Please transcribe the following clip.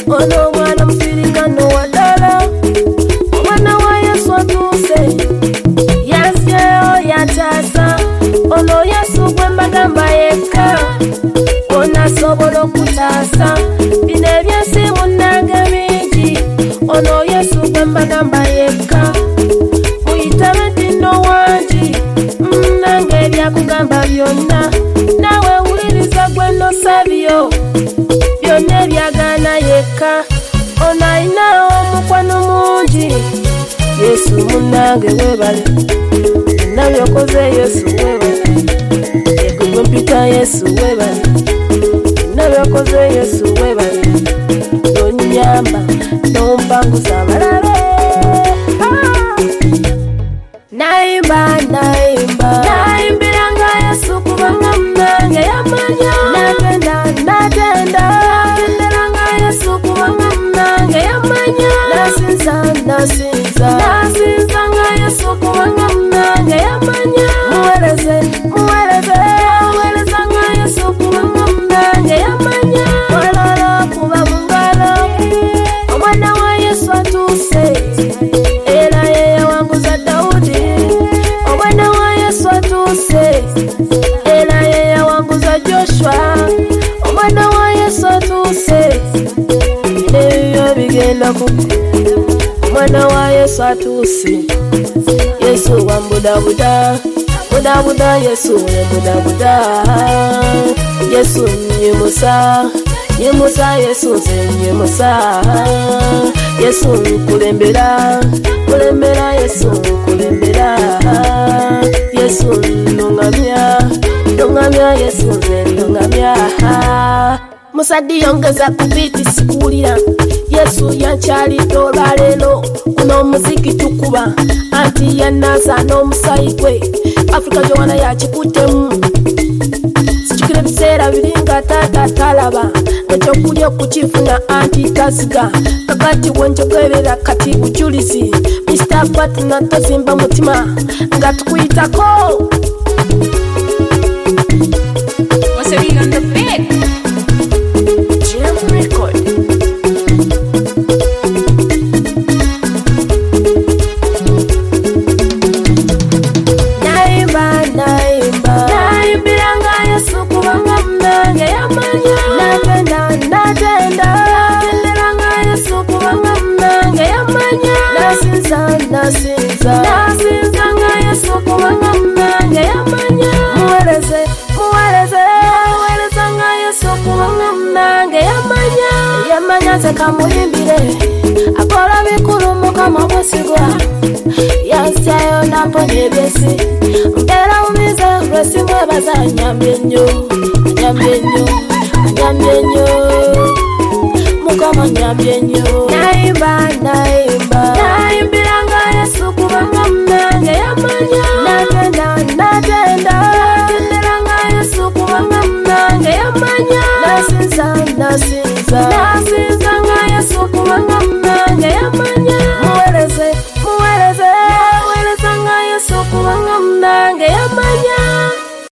ono mwana mfirikano wadala omwana wa Yesu atuse yasyeyo yatasa ono Yesu gwe mbagamba yekka onasobola okutasa bino ebyensi munnange bingi ono Yesu gwe mbagamba yekka muyitabe dino wangi nange ebyakugamba byonna nawe wuliriza gwe nosabyo byonna ebyagaana yekka ono ayina omukwano mungi Yesu munnange webale byonna byokoze Yesu webale egwe mpita Yesu webale byonna byokoze Yesu webale nonyamba nompanguza abalala naimbiranga Yesu kubanga munange yamanya natenderanga Yesu kubanga munange yamanya nasinzanga Yesu kubanga munange yamanya muwerezanga Yesu kubanga munange yamanya walala kuba mungalo omwana wa Yesu atuse era yeyawanguza Daudi omwana wa Yesu atuse era yeyawanguza Joshua omwana wa Yesu atuse nebyo bigenda kuko omwana wa Yesu atuse Yesu wambudabuda budabuda Yesu budabuda Yesu nyimusa Yesu nyimusa Yesu kulembera Yesu kulembera Yesu nungamya Yesu nungamya musadi yongeza kupiti sikulira Yesu yankyalidde olwaleero kuno muziki tukuba anti yanasa n'omusayi gwe Afrika gyowana yakikuttemu sikira ebiseera biringa taata talaba ekyokulya okukifuna anti tasiga kakati wenjogerera kati bujulizi Mr. Patna tozimba mutima nga tukuyitako Wasabi on the bed. Jam record naimbiranga Yesu kubanga munange yamanya natenderanga Yesu kubanga munange yamanya nasinzanga Yesu kubanga munange yamanya muwerezanga Yesu kubanga munange yamanya tekamuyimbire akola bikulu Mukama bwesigwa yasyayo namponya ebyesi mpera umize lwesi mwebaza anyambye nnyo Mukama anyambye nnyo naimbiranga Yesu kubanga munange yamanya natenderanga Yesu kubanga munange yamanya nasinza